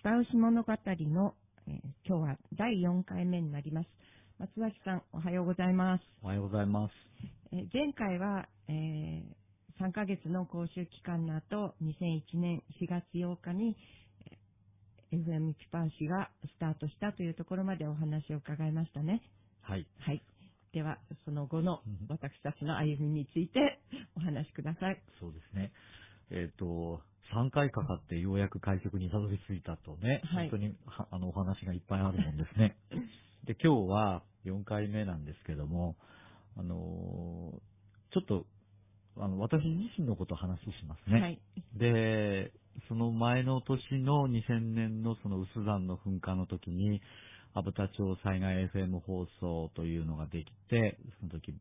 パウシ物語の、今日は第4回目になります。松崎さん、おはようございます。 おはようございます。 前回は、3ヶ月の講習期間の後、2001年4月8日に、FM ピパウシがスタートしたというところまでお話を伺いましたね。 はい。 はい。では、その後の私たちの歩みについてお話しください。 そうですね。3回かかってようやく開局にたどり着いたとね、 はい、 本当にお話がいっぱいあるもんですね。で、今日は4回目なんですけども、ちょっと、私自身のことを話しますね。 はい。 で、その前の年の2000年のその有珠山の噴火の時に、阿武田町災害 FM 放送というのができて、その時、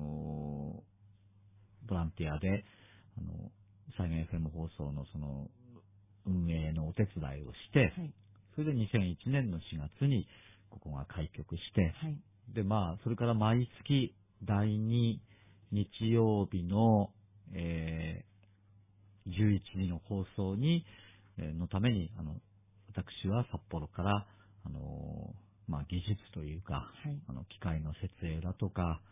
ボランティアで、災害 FM 放送のその運営のお手伝いをして、 はい、 それで2001年の4月にここが開局して、 はい、で、 それから毎月第2日曜日の、11時の放送に、のために、私は札幌から、技術というか、 はい、 機械の設営だとか、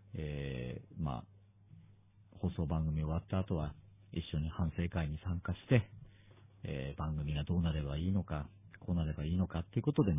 放送番組終わった後は一緒に反省会に参加して、番組がどうなればいいのか、こうなればいいのかっていうことで、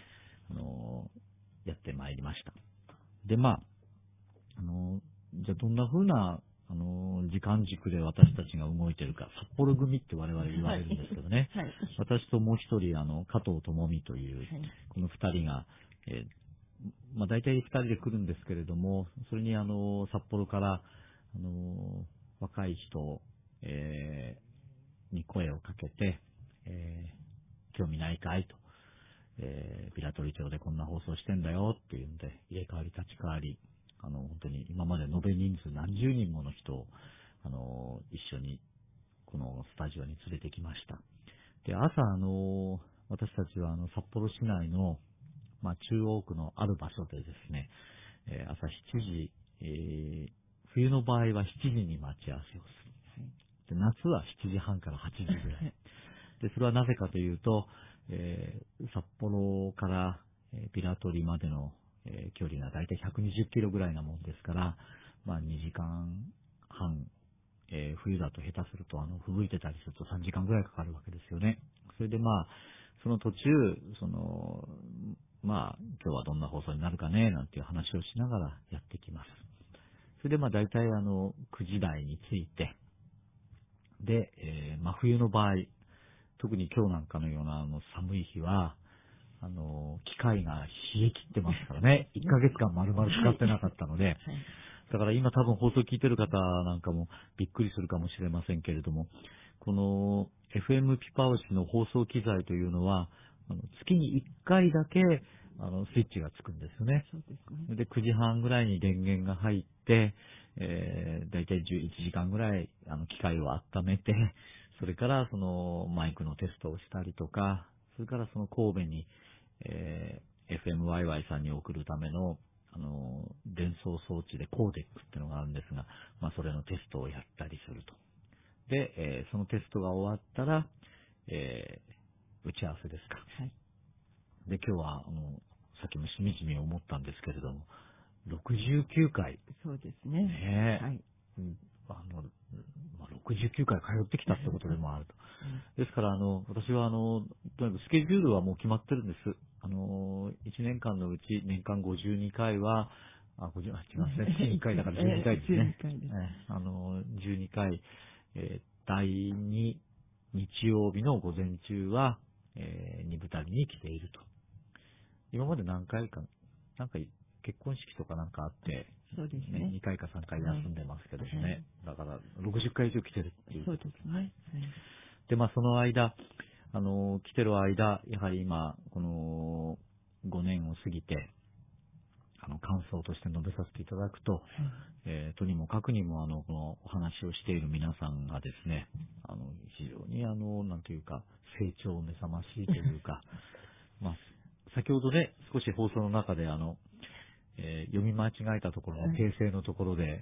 やってまいりました。で、じゃあどんな風な、時間軸で私たちが動いているか、札幌組って我々言われるんですけどね。 はいはい、 私ともう一人、加藤智美という、 はい、 この二人が、大体二人で来るんですけれども、それに札幌から、若い人、に声をかけて、興味ないかいと、平取町でこんな放送してんだよっていうんで、入れ替わり立ち替わり、本当に今まで延べ人数何十人もの人を、一緒にこのスタジオに連れてきました。で、朝、私たちは札幌市内の、中央区のある場所でですね、朝7時、冬の場合は7時に待ち合わせをする。で、夏は7時半から8時ぐらい。で、それはなぜかというと、札幌から、平取までの、距離がだいたい120キロぐらいなもんですから、2時間半、冬だと下手すると吹雪いてたりすると3時間ぐらいかかるわけですよね。それでその途中、今日はどんな放送になるかね、なんていう話をしながらやってきます。それでだいたい9時台に着いて、で、真冬の場合、特に今日なんかのような寒い日は、機械が冷え切ってますからね、1ヶ月間丸々使ってなかったので、だから今多分放送聞いてる方なんかもびっくりするかもしれませんけれども、この FM ピパウシの放送機材というのは、月に1回だけスイッチがつくんですよね。 そうですね。 で、9時半ぐらいに電源が入って、だいたい11時間ぐらい機械を温めて、それからそのマイクのテストをしたりとか、それからその神戸に、FMYY さんに送るための伝送装置でコーデックっていうのがあるんですが、それのテストをやったりすると。で、そのテストが終わったら、打ち合わせですか。 はい。 で、今日はさっきもしみじみ思ったんですけれども、69回。 そうですね。 ねえ。 はい。 69回通ってきたってことでもあると。ですから、私は、とにかくスケジュールはもう決まってるんです。1年間のうち、年間52回は、違いますね。月1回だから12回ですね。 12回です。 12回、第2日曜日の午前中は、二部旅に来ていると。今まで何回結婚式とかなんかあって、 そうですね。 2回か3回休んでますけどね。だから60回以上来てるっていう。 そうですね。はい、 で、その間、来てる間、やはり今、この5年を過ぎて、感想として述べさせていただくと、とにもかくにも、このお話をしている皆さんがですね、非常になんというか、成長目覚ましいというか、先ほどね、少し放送の中で読み間違えたところの訂正のところで、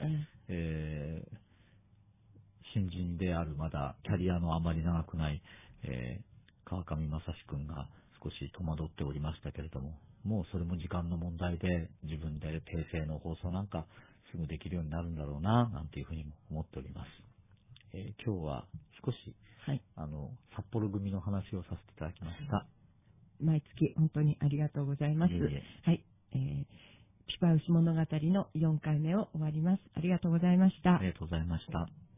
新人であるまだキャリアのあまり長くない、 川上正史君が少し戸惑っておりましたけれども、もうそれも時間の問題で、自分で訂正の放送なんかすぐできるようになるんだろうな、なんていうふうにも思っております。今日は少し、 はい。 札幌組の話をさせていただきました。 毎月本当にありがとうございます。 いえいえ。 はい。ピパウシ物語の4回目を終わります。ありがとうございました。 ありがとうございました。